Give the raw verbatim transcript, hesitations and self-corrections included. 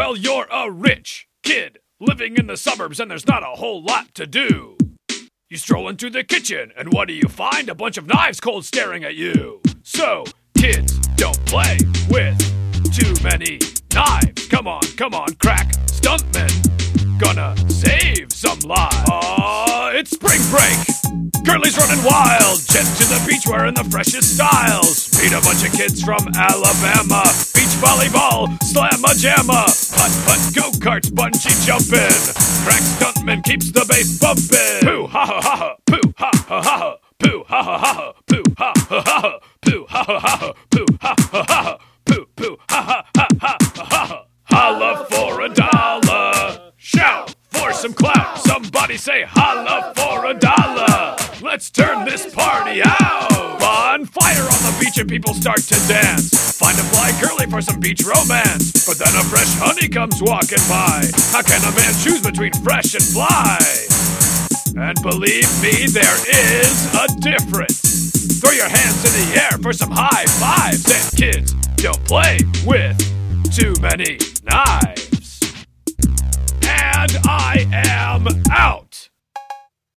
Well, you're a rich kid living in the suburbs and there's not a whole lot to do. You stroll into the kitchen and what do you find? A bunch of knives cold staring at you. So, kids, don't play with too many knives. Come on, come on, crack stuntmen. Gonna save some lives. Aw, it's spring break. Curly's running wild. Jet to the beach wearing the freshest styles. Meet a bunch of kids from Alabama. Beach volleyball, slamma-jamma. Putt-putt, go-karts, bungee jumping. Crack stuntman keeps the bass bumping. Pooh, ha-ha-ha-ha, pooh, ha-ha-ha-ha. Pooh, ha-ha-ha-ha, pooh, ha-ha-ha-ha. Pooh, ha-ha-ha-ha, pooh, ha-ha-ha-ha. Pooh, pooh, ha-ha-ha-ha-ha. Holla for a dollar. Shout for some clout. Somebody say holla for a dollar. Let's turn this party out. Bonfire on the beach and people start to dance. Find a fly curly for some beach romance. But then a fresh honey comes walking by. How can a man choose between fresh and fly? And believe me, there is a difference. Throw your hands in the air for some high fives. And kids, don't play with too many knives. And I am out.